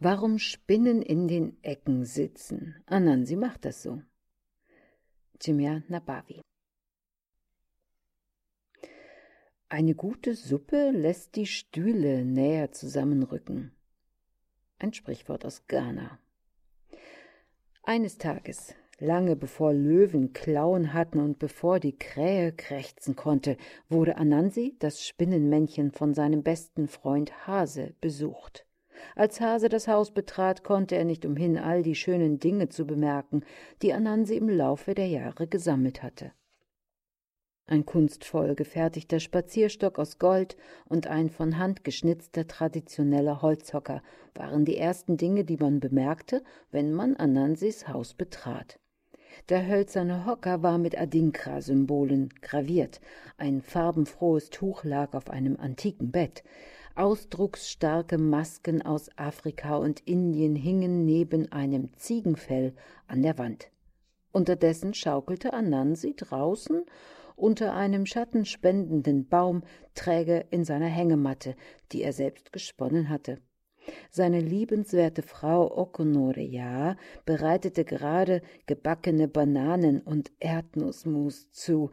Warum Spinnen in den Ecken sitzen? Anansi macht das so. Chimya Nabavi. Eine gute Suppe lässt die Stühle näher zusammenrücken. Ein Sprichwort aus Ghana. Eines Tages, lange bevor Löwen Klauen hatten und bevor die Krähe krächzen konnte, wurde Anansi, das Spinnenmännchen, von seinem besten Freund Hase besucht. Als Hase das Haus betrat, konnte er nicht umhin, all die schönen Dinge zu bemerken, die Anansi im Laufe der Jahre gesammelt hatte. Ein kunstvoll gefertigter Spazierstock aus Gold und ein von Hand geschnitzter traditioneller Holzhocker waren die ersten Dinge, die man bemerkte, wenn man Anansis Haus betrat. Der hölzerne Hocker war mit Adinkra-Symbolen graviert, ein farbenfrohes Tuch lag auf einem antiken Bett. Ausdrucksstarke Masken aus Afrika und Indien hingen neben einem Ziegenfell an der Wand. Unterdessen schaukelte Anansi draußen unter einem schattenspendenden Baum träge in seiner Hängematte, die er selbst gesponnen hatte. Seine liebenswerte Frau Okonoreya bereitete gerade gebackene Bananen und Erdnussmus zu.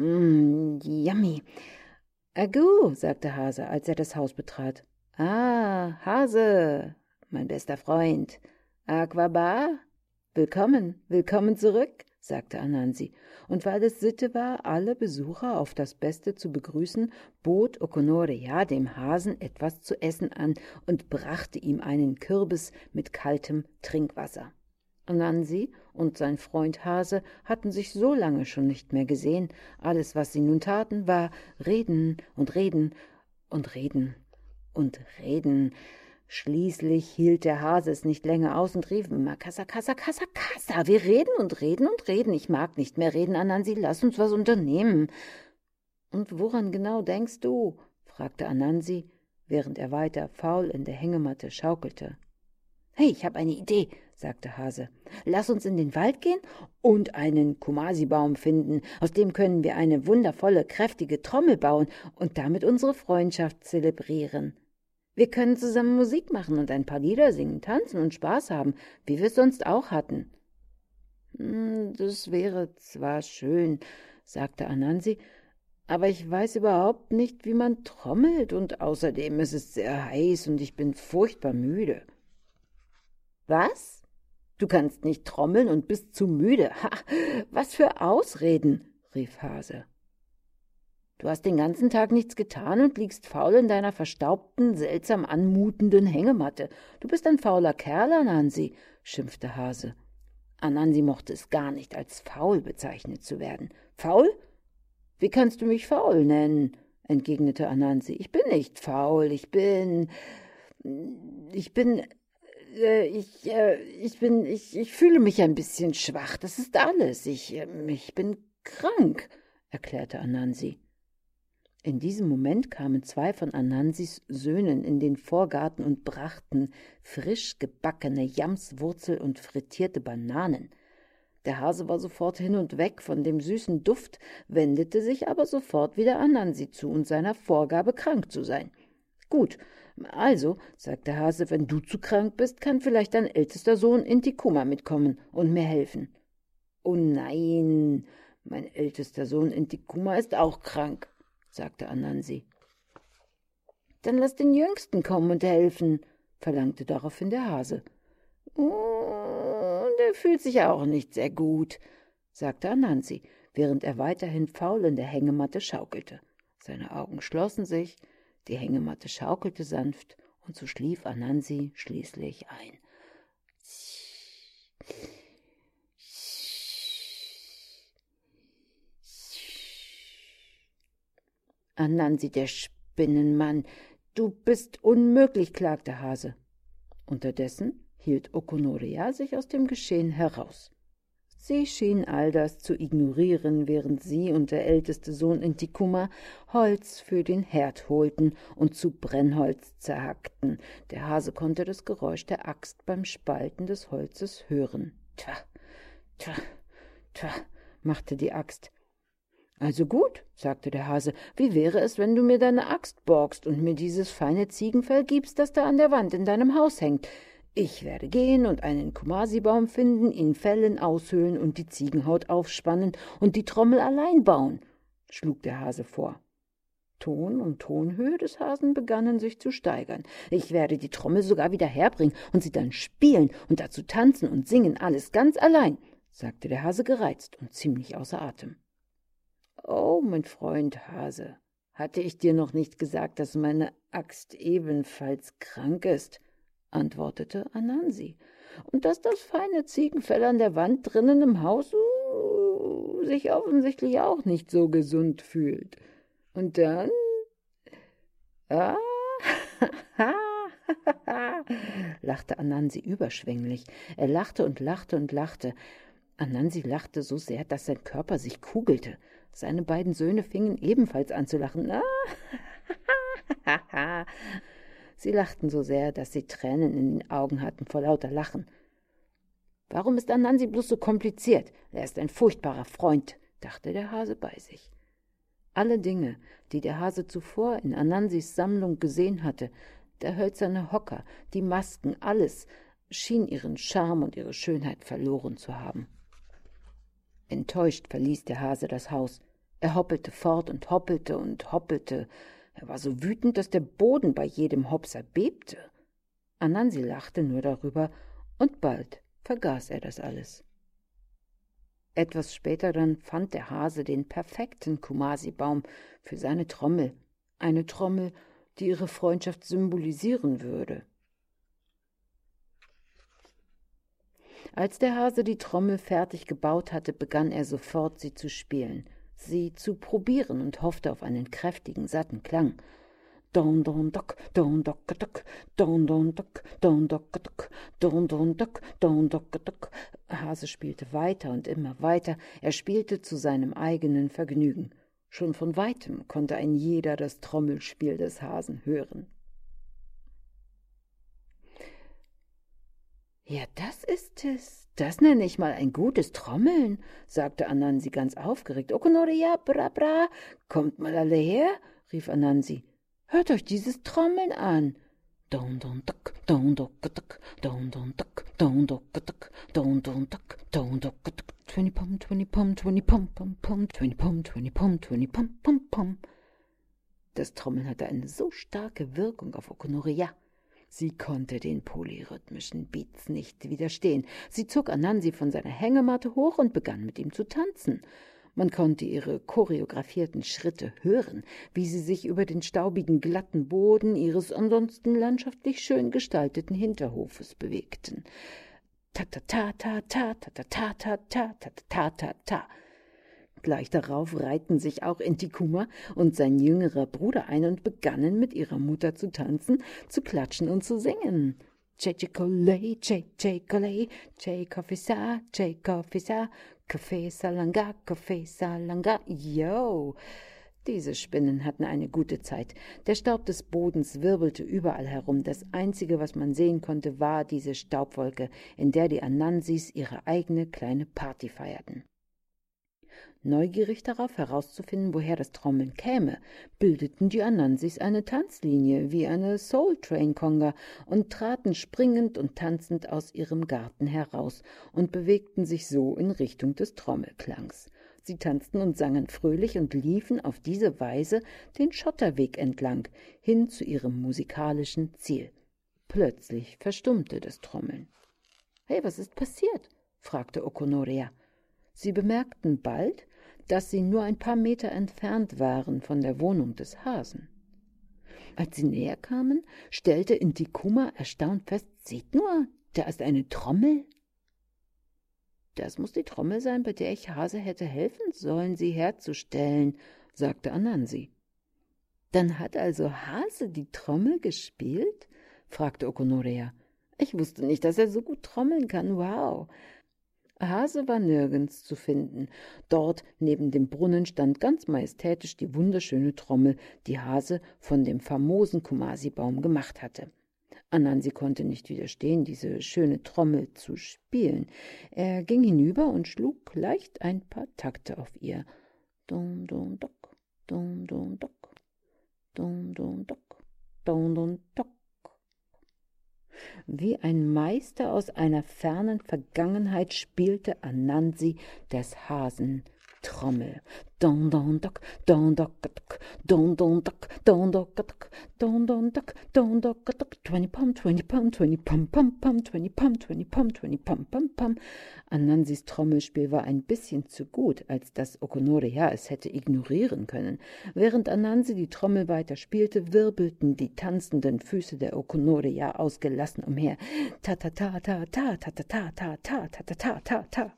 Yummy! »Agu«, sagte Hase, als er das Haus betrat. »Ah, Hase, mein bester Freund. Aquaba? Willkommen, willkommen zurück«, sagte Anansi, und weil es Sitte war, alle Besucher auf das Beste zu begrüßen, bot Okonoreya dem Hasen etwas zu essen an und brachte ihm einen Kürbis mit kaltem Trinkwasser. Anansi und sein Freund Hase hatten sich so lange schon nicht mehr gesehen. Alles, was sie nun taten, war reden und reden und reden und reden. Schließlich hielt der Hase es nicht länger aus und rief: »Kassa, Kassa, Kassa, Kassa, wir reden und reden und reden. Ich mag nicht mehr reden, Anansi, lass uns was unternehmen.« »Und woran genau denkst du?« fragte Anansi, während er weiter faul in der Hängematte schaukelte. »Hey, ich habe eine Idee«, sagte Hase. »Lass uns in den Wald gehen und einen Kumasi-Baum finden. Aus dem können wir eine wundervolle, kräftige Trommel bauen und damit unsere Freundschaft zelebrieren. Wir können zusammen Musik machen und ein paar Lieder singen, tanzen und Spaß haben, wie wir es sonst auch hatten.« »Das wäre zwar schön«, sagte Anansi, »aber ich weiß überhaupt nicht, wie man trommelt, und außerdem ist es sehr heiß und ich bin furchtbar müde.« »Was? Du kannst nicht trommeln und bist zu müde? Ha, was für Ausreden«, rief Hase. »Du hast den ganzen Tag nichts getan und liegst faul in deiner verstaubten, seltsam anmutenden Hängematte. Du bist ein fauler Kerl, Anansi«, schimpfte Hase. Anansi mochte es gar nicht, als faul bezeichnet zu werden. »Faul? Wie kannst du mich faul nennen?«, entgegnete Anansi. »Ich bin nicht faul, ich fühle mich ein bisschen schwach, das ist alles. Ich bin krank«, erklärte Anansi. In diesem Moment kamen 2 von Anansis Söhnen in den Vorgarten und brachten frisch gebackene Jamswurzel und frittierte Bananen. Der Hase war sofort hin und weg von dem süßen Duft, wendete sich aber sofort wieder Anansi zu und seiner Vorgabe, krank zu sein. »Gut, also«, sagte Hase, »wenn du zu krank bist, kann vielleicht dein ältester Sohn Intikuma mitkommen und mir helfen.« »Oh nein, mein ältester Sohn Intikuma ist auch krank«, sagte Anansi. »Dann lass den Jüngsten kommen und helfen«, verlangte daraufhin der Hase. »Der fühlt sich auch nicht sehr gut«, sagte Anansi, während er weiterhin faul in der Hängematte schaukelte. Seine Augen schlossen sich, die Hängematte schaukelte sanft, und so schlief Anansi schließlich ein. »Anansi, der Spinnenmann, du bist unmöglich«, klagte Hase. Unterdessen hielt Okonoreya sich aus dem Geschehen heraus. Sie schien all das zu ignorieren, während sie und der älteste Sohn Intikuma Holz für den Herd holten und zu Brennholz zerhackten. Der Hase konnte das Geräusch der Axt beim Spalten des Holzes hören. »Tja, tja, tja«, machte die Axt. »Also gut«, sagte der Hase, »wie wäre es, wenn du mir deine Axt borgst und mir dieses feine Ziegenfell gibst, das da an der Wand in deinem Haus hängt? Ich werde gehen und einen Kumasi-Baum finden, ihn fällen, aushöhlen und die Ziegenhaut aufspannen und die Trommel allein bauen, schlug der Hase vor. Ton und Tonhöhe des Hasen begannen sich zu steigern. Ich werde die Trommel sogar wieder herbringen und sie dann spielen und dazu tanzen und singen, alles ganz allein, sagte der Hase gereizt und ziemlich außer Atem. »Oh, mein Freund Hase, hatte ich dir noch nicht gesagt, dass meine Axt ebenfalls krank ist?« antwortete Anansi, »und dass das feine Ziegenfell an der Wand drinnen im Haus sich offensichtlich auch nicht so gesund fühlt. Und dann, ah, lachte Anansi überschwänglich. Er lachte und lachte und lachte. Anansi lachte so sehr, dass sein Körper sich kugelte. Seine beiden Söhne fingen ebenfalls an zu lachen. Sie lachten so sehr, dass sie Tränen in den Augen hatten vor lauter Lachen. »Warum ist Anansi bloß so kompliziert? Er ist ein furchtbarer Freund«, dachte der Hase bei sich. Alle Dinge, die der Hase zuvor in Anansis Sammlung gesehen hatte, der hölzerne Hocker, die Masken, alles schien ihren Charme und ihre Schönheit verloren zu haben. Enttäuscht verließ der Hase das Haus. Er hoppelte fort und hoppelte und hoppelte. Er war so wütend, dass der Boden bei jedem Hops erbebte. Anansi lachte nur darüber, und bald vergaß er das alles. Etwas später dann fand der Hase den perfekten Kumasi-Baum für seine Trommel, eine Trommel, die ihre Freundschaft symbolisieren würde. Als der Hase die Trommel fertig gebaut hatte, begann er sofort, sie zu spielen, sie zu probieren und hoffte auf einen kräftigen, satten Klang. Don don dock, don dock dock, don don dock, don dock dock, don don dock, don dock dock. Hase spielte weiter und immer weiter. Er spielte zu seinem eigenen Vergnügen. Schon von weitem konnte ein jeder das Trommelspiel des Hasen hören. »Ja, das ist es. Das nenne ich mal ein gutes Trommeln«, sagte Anansi ganz aufgeregt. »Okonoria, bra bra, kommt mal alle her«, rief Anansi. »Hört euch dieses Trommeln an. Don don dock, don dock dock, don don dock, don dock dock, don don dock, don dock dock, 20 pum, 20 pum, 20 pum pum pum, 20 pum, 20 pum, 20 pum pum pum.« Das Trommeln hatte eine so starke Wirkung auf Okonoria. Sie konnte den polyrhythmischen Beats nicht widerstehen. Sie zog Anansi von seiner Hängematte hoch und begann mit ihm zu tanzen. Man konnte ihre choreografierten Schritte hören, wie sie sich über den staubigen, glatten Boden ihres ansonsten landschaftlich schön gestalteten Hinterhofes bewegten. Ta-ta-ta-ta-ta, ta-ta-ta-ta-ta, ta-ta-ta-ta. Gleich darauf reihten sich auch Intikuma und sein jüngerer Bruder ein und begannen mit ihrer Mutter zu tanzen, zu klatschen und zu singen. Che-che-kole, che-che-kole, che-kofisa, che-kofisa, Kaffee Salanga, Kaffee Salanga, yo! Diese Spinnen hatten eine gute Zeit. Der Staub des Bodens wirbelte überall herum. Das Einzige, was man sehen konnte, war diese Staubwolke, in der die Anansis ihre eigene kleine Party feierten. Neugierig darauf herauszufinden, woher das Trommeln käme, bildeten die Anansis eine Tanzlinie wie eine Soul-Train-Conga und traten springend und tanzend aus ihrem Garten heraus und bewegten sich so in Richtung des Trommelklangs. Sie tanzten und sangen fröhlich und liefen auf diese Weise den Schotterweg entlang, hin zu ihrem musikalischen Ziel. Plötzlich verstummte das Trommeln. »Hey, was ist passiert?« fragte Okonoria. Sie bemerkten bald, dass sie nur ein paar Meter entfernt waren von der Wohnung des Hasen. Als sie näher kamen, stellte Intikuma erstaunt fest, »Seht nur, da ist eine Trommel.« »Das muss die Trommel sein, bei der ich Hase hätte helfen sollen, sie herzustellen«, sagte Anansi. »Dann hat also Hase die Trommel gespielt?« fragte Okonoria. »Ich wusste nicht, dass er so gut trommeln kann. Wow!« Hase war nirgends zu finden. Dort neben dem Brunnen stand ganz majestätisch die wunderschöne Trommel, die Hase von dem famosen Kumasi-Baum gemacht hatte. Anansi konnte nicht widerstehen, diese schöne Trommel zu spielen. Er ging hinüber und schlug leicht ein paar Takte auf ihr. Dum dum dock, dum dum dock, dum dum dock, dum dum dock. Wie ein Meister aus einer fernen Vergangenheit spielte Anansi des Hasen Trommel. Don don dock, don dock dock, don don dock, don dock dock, don don dock, don dock dock, 20 pum, 20 pum, 20 pum pum pum, 20 pum, 20 pum, 20 pum pum pum. Anansis Trommelspiel war ein bisschen zu gut, als dass Okonoria es hätte ignorieren können. Während Anansi die Trommel weiter spielte, wirbelten die tanzenden Füße der Okonoria ausgelassen umher. Ta ta ta ta ta ta ta ta ta ta ta ta ta ta.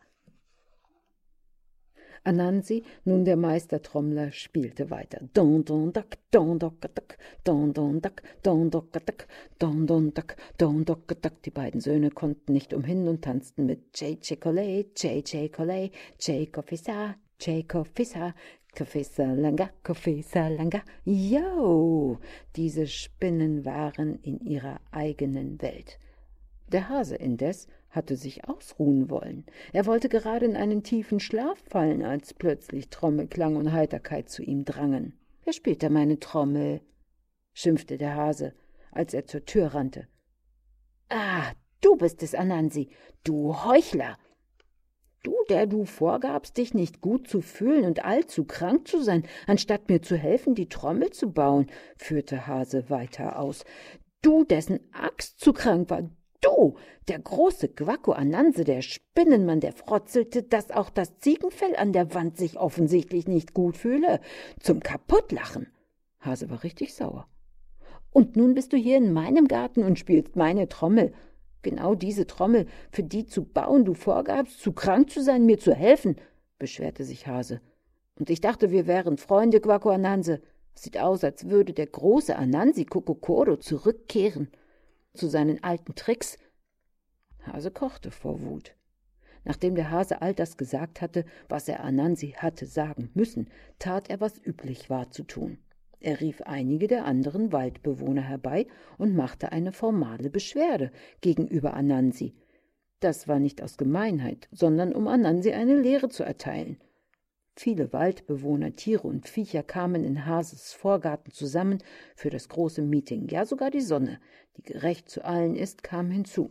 Anansi, nun der Meistertrommler, spielte weiter. Don don dak, don dok dak, don don dak, don dok dak, don don dak, don dok dak. Die beiden Söhne konnten nicht umhin und tanzten mit J Collet, J Collet, J Kofisa, J Kofisa, Kofisa langa. Yo! Diese Spinnen waren in ihrer eigenen Welt. Der Hase indes hatte sich ausruhen wollen. Er wollte gerade in einen tiefen Schlaf fallen, als plötzlich Trommelklang und Heiterkeit zu ihm drangen. »Wer spielt da meine Trommel?« schimpfte der Hase, als er zur Tür rannte. »Ah, du bist es, Anansi, du Heuchler! Du, der du vorgabst, dich nicht gut zu fühlen und allzu krank zu sein, anstatt mir zu helfen, die Trommel zu bauen«, führte Hase weiter aus. »Du, dessen Axt zu krank war, du, der große Quacko Ananse, der Spinnenmann, der frotzelte, dass auch das Ziegenfell an der Wand sich offensichtlich nicht gut fühle. Zum Kaputtlachen.« Hase war richtig sauer. »Und nun bist du hier in meinem Garten und spielst meine Trommel. Genau diese Trommel, für die zu bauen du vorgabst, zu krank zu sein, mir zu helfen«, beschwerte sich Hase. »Und ich dachte, wir wären Freunde, Quacko Ananse. Sieht aus, als würde der große Anansi Kokokoro zurückkehren zu seinen alten Tricks.« Hase kochte vor Wut. Nachdem der Hase all das gesagt hatte, was er Anansi hatte sagen müssen, tat er, was üblich war zu tun. Er rief einige der anderen Waldbewohner herbei und machte eine formale Beschwerde gegenüber Anansi. Das war nicht aus Gemeinheit, sondern um Anansi eine Lehre zu erteilen. Viele Waldbewohner, Tiere und Viecher kamen in Hases Vorgarten zusammen für das große Meeting. Ja, sogar die Sonne, die gerecht zu allen ist, kam hinzu.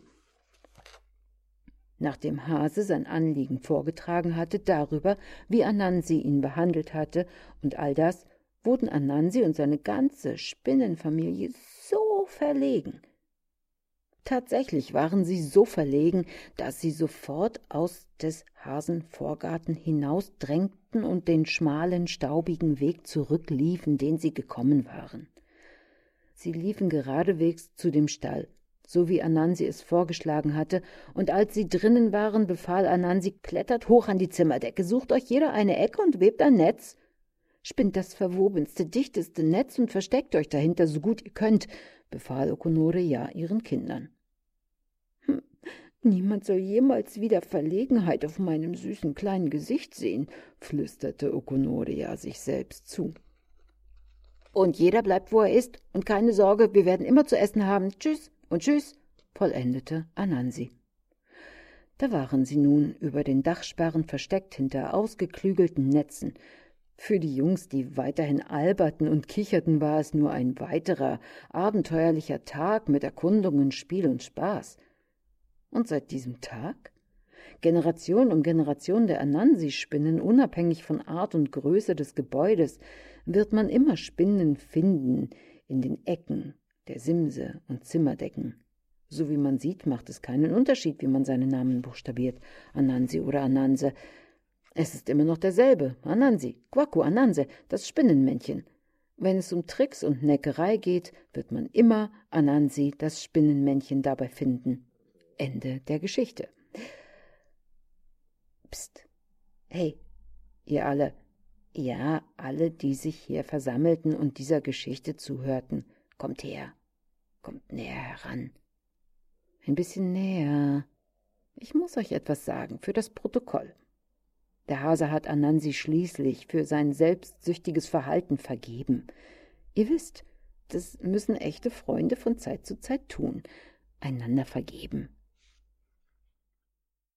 Nachdem Hase sein Anliegen vorgetragen hatte darüber, wie Anansi ihn behandelt hatte und all das, wurden Anansi und seine ganze Spinnenfamilie so verlegen. Tatsächlich waren sie so verlegen, dass sie sofort aus des Hasen Vorgarten hinausdrängten und den schmalen, staubigen Weg zurückliefen, den sie gekommen waren. Sie liefen geradewegs zu dem Stall, so wie Anansi es vorgeschlagen hatte, und als sie drinnen waren, befahl Anansi: »Klettert hoch an die Zimmerdecke, sucht euch jeder eine Ecke und webt ein Netz. Spinnt das verwobenste, dichteste Netz und versteckt euch dahinter, so gut ihr könnt«, befahl Okonoria ihren Kindern. »Niemand soll jemals wieder Verlegenheit auf meinem süßen kleinen Gesicht sehen«, flüsterte Okonoria sich selbst zu. »Und jeder bleibt, wo er ist, und keine Sorge, wir werden immer zu essen haben. Tschüss und tschüss«, vollendete Anansi. Da waren sie nun über den Dachsparren versteckt hinter ausgeklügelten Netzen. Für die Jungs, die weiterhin alberten und kicherten, war es nur ein weiterer, abenteuerlicher Tag mit Erkundungen, Spiel und Spaß. Und seit diesem Tag, Generation um Generation der Anansi-Spinnen, unabhängig von Art und Größe des Gebäudes, wird man immer Spinnen finden in den Ecken der Simse und Zimmerdecken. So wie man sieht, macht es keinen Unterschied, wie man seinen Namen buchstabiert, Anansi oder Ananse. Es ist immer noch derselbe, Anansi, Quacko Ananse, das Spinnenmännchen. Wenn es um Tricks und Neckerei geht, wird man immer Anansi, das Spinnenmännchen, dabei finden. Ende der Geschichte. Psst. Hey, ihr alle. Ja, alle, die sich hier versammelten und dieser Geschichte zuhörten. Kommt her. Kommt näher heran. Ein bisschen näher. Ich muss euch etwas sagen für das Protokoll. Der Hase hat Anansi schließlich für sein selbstsüchtiges Verhalten vergeben. Ihr wisst, das müssen echte Freunde von Zeit zu Zeit tun, einander vergeben.